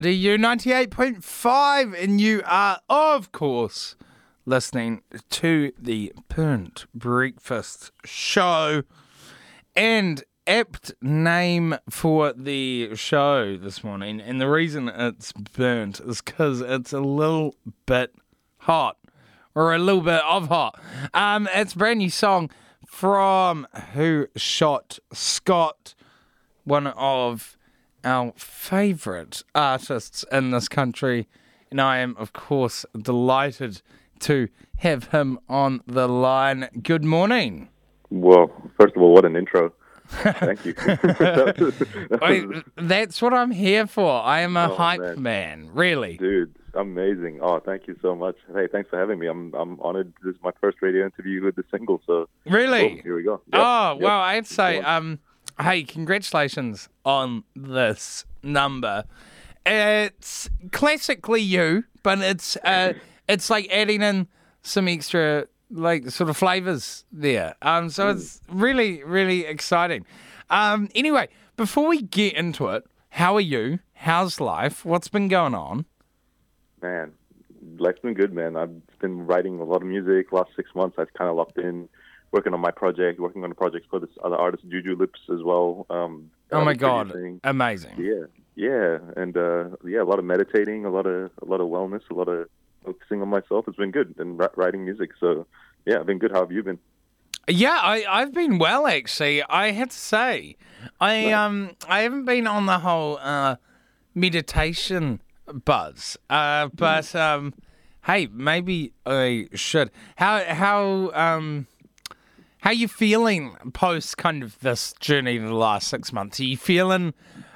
DU 98.5, and you are, of course, listening to the Burnt Breakfast Show. And apt name for the show this morning, and the reason it's burnt is because it's a little bit hot, or a little bit of hot. It's a brand new song from Who Shot Scott, one of our favourite artists in this country, and I am, of course, delighted to have him on the line. Good morning. Well, first of all, what an intro. Thank you. That's what I'm here for. I am a hype man, really. Dude, amazing. Oh, thank you so much. Hey, thanks for having me. I'm honored. This is my first radio interview with the single, so... Really? Oh, here we go. Yep, well, I'd say, hey, congratulations on this number. It's classically you, but it's like adding in some extra... like sort of flavors there. So it's really, really exciting. Anyway, before we get into it, how are you? How's life? What's been going on? Man, life's been good, man. I've been writing a lot of music. Last 6 months, I've kind of locked in, working on my project, working on a project for this other artist, Juju Lips, as well. Oh my God, amazing. Yeah, and a lot of meditating, a lot of wellness, a lot of focusing on myself. It's been good, and writing music. So yeah, I've been good. How have you been? Yeah, I've been well, actually. I had to say, I haven't been on the whole meditation buzz, but hey, maybe I should. How you feeling post kind of this journey in the last 6 months? Are you feeling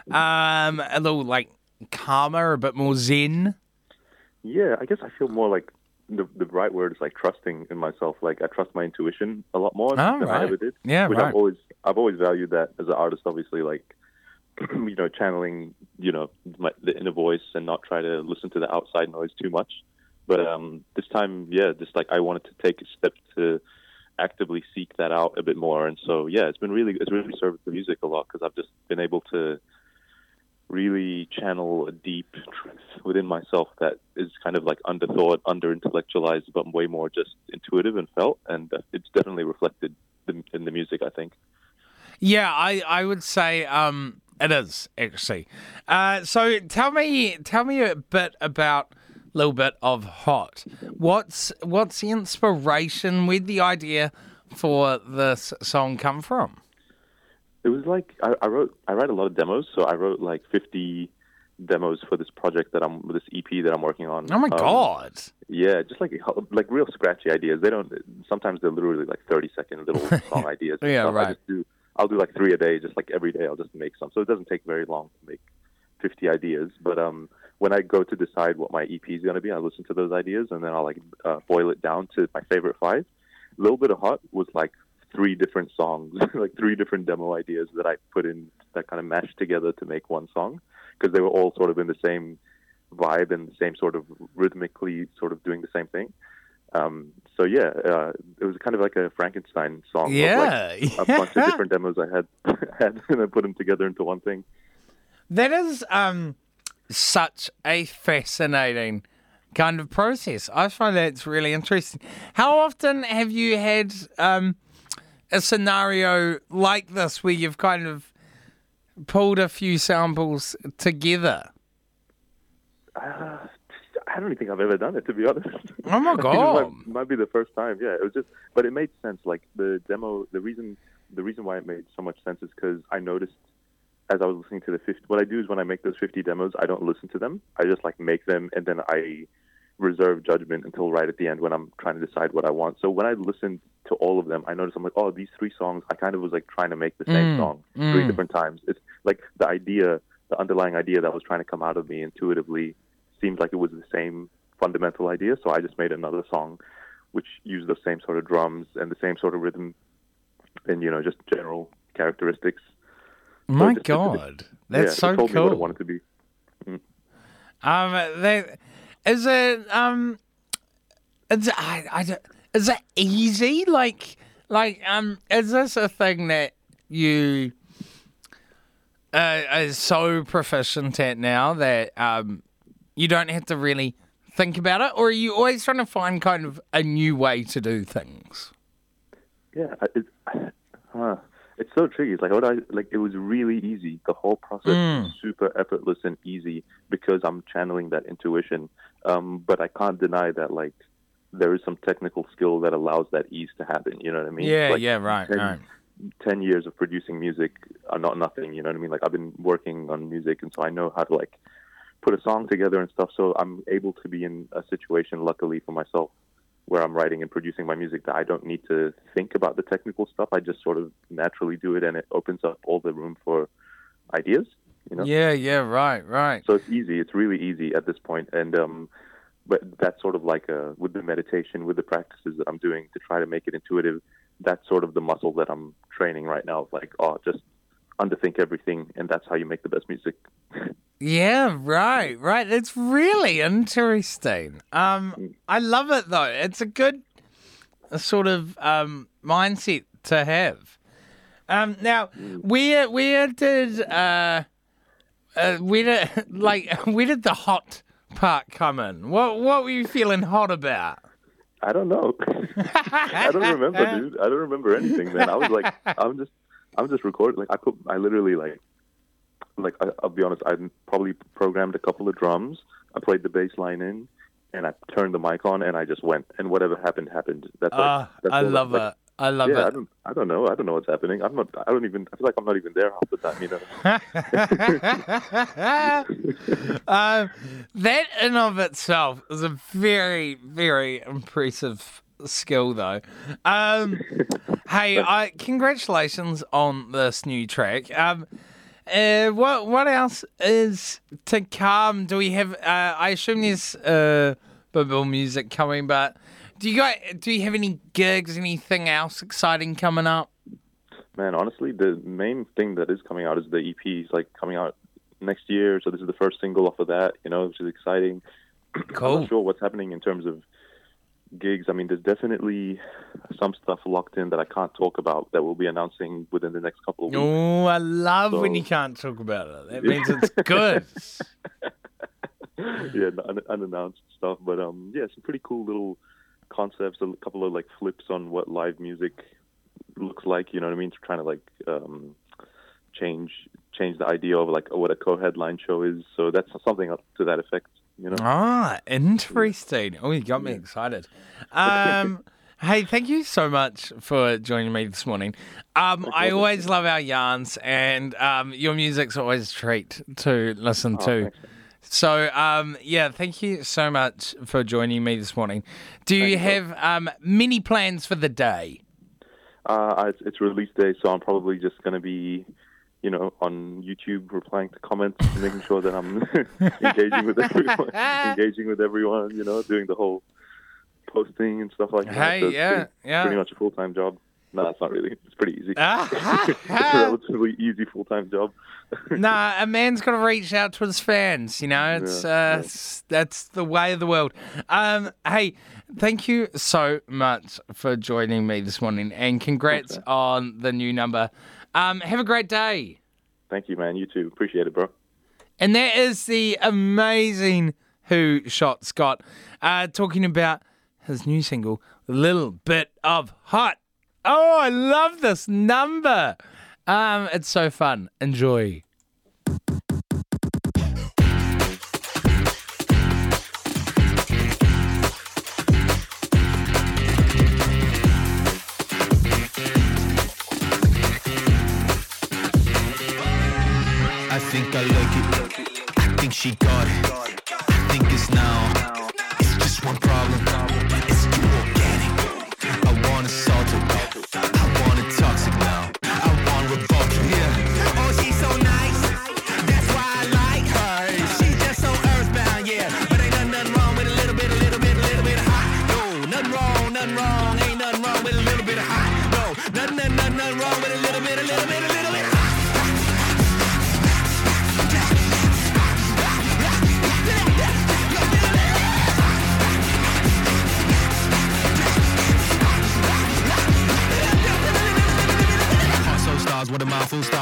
a little like calmer, a bit more zen? Yeah, I guess I feel more like the right word is like trusting in myself. Like I trust my intuition a lot more than I ever did. Yeah, which right. I've always valued that as an artist. Obviously, like channeling the inner voice and not try to listen to the outside noise too much. But this time, just like I wanted to take a step to actively seek that out a bit more. And so it's really served the music a lot, because I've just been able to really channel a deep truth within myself that is kind of like underthought, under-intellectualized, but way more just intuitive and felt, and it's definitely reflected in the music, I think. Yeah, I would say it is, actually. So tell me a bit about a little bit of Hot. What's the inspiration? Where'd the idea for this song come from? It was like I write a lot of demos, so I wrote like 50 demos for this project this EP that I'm working on. Oh my God! Yeah, just like real scratchy ideas. Sometimes they're literally like 30-second little song ideas. Yeah, right. I'll do like 3 a day, just like every day I'll just make some. So it doesn't take very long to make 50 ideas. But when I go to decide what my EP is going to be, I listen to those ideas and then I'll like boil it down to my favorite 5. A Little Bit of Hot was like 3 different songs, like 3 different demo ideas that I put in, that kind of mashed together to make one song, because they were all sort of in the same vibe and the same sort of rhythmically sort of doing the same thing. It was kind of like a Frankenstein song. Yeah, of like a bunch of different demos I had and I put them together into one thing. That is such a fascinating kind of process. I find that it's really interesting. How often have you had a scenario like this where you've kind of pulled a few samples together? I don't think I've ever done it, to be honest. Oh my God! It might be the first time. Yeah, it was just, but it made sense. Like the demo, the reason why it made so much sense is because I noticed as I was listening to the 50. What I do is when I make those 50 demos, I don't listen to them. I just like make them, and then I reserve judgment until right at the end when I'm trying to decide what I want. So when I listened to all of them, I noticed I'm like, oh, these 3 songs, I kind of was like trying to make the same song 3 different times. It's like the underlying idea that was trying to come out of me intuitively seemed like it was the same fundamental idea. So I just made another song which used the same sort of drums and the same sort of rhythm and, just general characteristics. My God, that's so cool. It told me what I wanted to be. Is it easy? Like, is this a thing that you so proficient at now that you don't have to really think about it, or are you always trying to find kind of a new way to do things? Yeah, it's so tricky. It's like it was really easy. The whole process was super effortless and easy because I'm channeling that intuition. But I can't deny that like there is some technical skill that allows that ease to happen. You know what I mean? Yeah, like right. 10 years of producing music are not nothing. You know what I mean? Like I've been working on music, and so I know how to like put a song together and stuff. So I'm able to be in a situation, luckily for myself, where I'm writing and producing my music that I don't need to think about the technical stuff. I just sort of naturally do it, and it opens up all the room for ideas, you know? Yeah, right. So it's easy. It's really easy at this point. And, but that's sort of like with the meditation, with the practices that I'm doing to try to make it intuitive, that's sort of the muscle that I'm training right now. Like, just underthink everything, and that's how you make the best music. Yeah, right. It's really interesting. I love it though. It's a good sort of mindset to have. Now, where did the hot part come in? What were you feeling hot about? I don't know. I don't remember, dude. I don't remember anything, man. I was like, I'm just recording. Like I literally I'll be honest, I probably programmed a couple of drums. I played the bass line in, and I turned the mic on, and I just went. And whatever happened. I love it. I love it. I don't know. I don't know what's happening. I feel like I'm not even there half the time. You know. That in of itself is a very, very impressive skill, though. Hey, congratulations on this new track. What else is to come? Do we have? I assume there's Bibble music coming, but do you have any gigs? Anything else exciting coming up? Man, honestly, the main thing that is coming out is the EP. Is like coming out next year, so this is the first single off of that. You know, which is exciting. Cool. I'm not sure what's happening in terms of gigs. I mean, there's definitely some stuff locked in that I can't talk about that we'll be announcing within the next couple of weeks. Oh, I love when you can't talk about it. That means it's good. Yeah, unannounced stuff, but some pretty cool little concepts, a couple of like flips on what live music looks like. You know what I mean? To trying to like change the idea of like what a co-headline show is. So that's something to that effect. You know? Interesting. Oh, you got me excited. Hey, thank you so much for joining me this morning. I always love our yarns, and your music's always a treat to listen to. Thanks. So, thank you so much for joining me this morning. Do you have many plans for the day? It's release day, so I'm probably just going to be, you know, on YouTube, replying to comments, making sure that I'm engaging with everyone, you know, doing the whole posting and stuff like that. Hey, so yeah. Pretty much a full-time job. No, it's not really. It's pretty easy. It's a relatively easy full-time job. Nah, a man's got to reach out to his fans, you know. That's the way of the world. Hey, thank you so much for joining me this morning, and congrats on the new number. Have a great day. Thank you, man. You too. Appreciate it, bro. And that is the amazing Who Shot Scott talking about his new single, Little Bit of Hot. Oh, I love this number. It's so fun. Enjoy. I think I like it. I think she got it. I think it's now. It's just one problem. It's too organic. I want it salted. I want it toxic now. I want revolting. Yeah. Oh, she's so nice.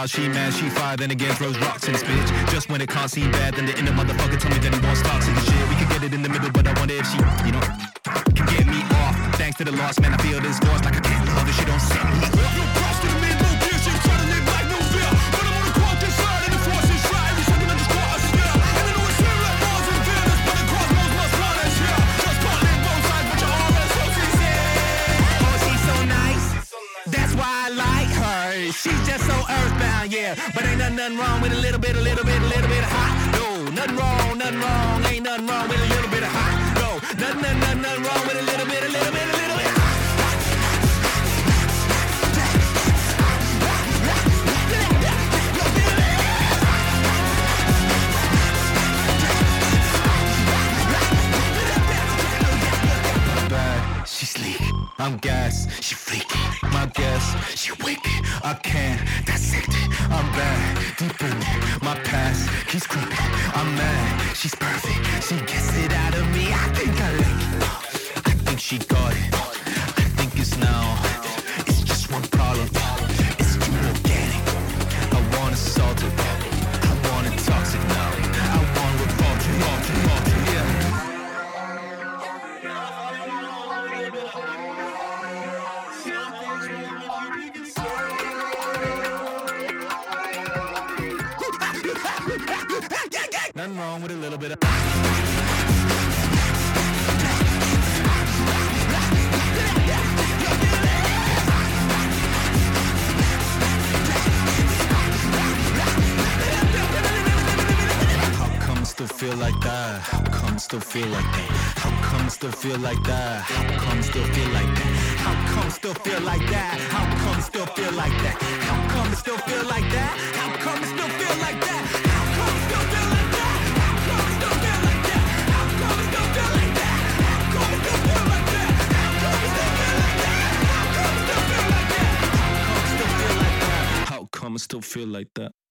smile, she mad, she fire, then again throws rocks in this bitch. Just when it can't seem bad, then the inner motherfucker tell me that he wants toxic and shit. We could get it in the middle, but I wonder if she, you know, can get me off. Thanks to the lost man, I feel this voice like I can't love if she don't set me. You're cross to the mid, no gear, she try to live like no fear. But I'm on the quote this side, and the force is right. Every second I just caught a spell. And I know it's here like balls and fearless, but the cosmos must run us here. Just can't live both sides, but you're always so sincere. Oh, she's so nice, that's why I like her. She's just so earthbound, yeah. But ain't nothing wrong with a little bit of hot. No, nothing wrong, ain't nothing wrong with a little bit of hot. No, nothing wrong with a little bit of hot. She sleek, I'm gas, she freaky. My guess, she wicked. I can't dissect it. I'm bad, deep in it. My past keeps creeping. I'm mad, she's perfect. She gets it out of me. I think I like it. I think she got it. I think it's now. It's just one problem. It's too organic. I want it salted. I want it toxic now. I want revolting, yeah. Nothing wrong with a little bit of. How come still feel like that? How come still feel like that? How come still feel like that? How come still feel like that? How come still feel like that? How come still feel like that? How come still feel like that? How come still feel like that? How come still feel like that? How come still feel like that? How come still feel like that? How come still feel like that? How come still feel like that? How come still feel like that? How come still feel like that? How come still feel like that?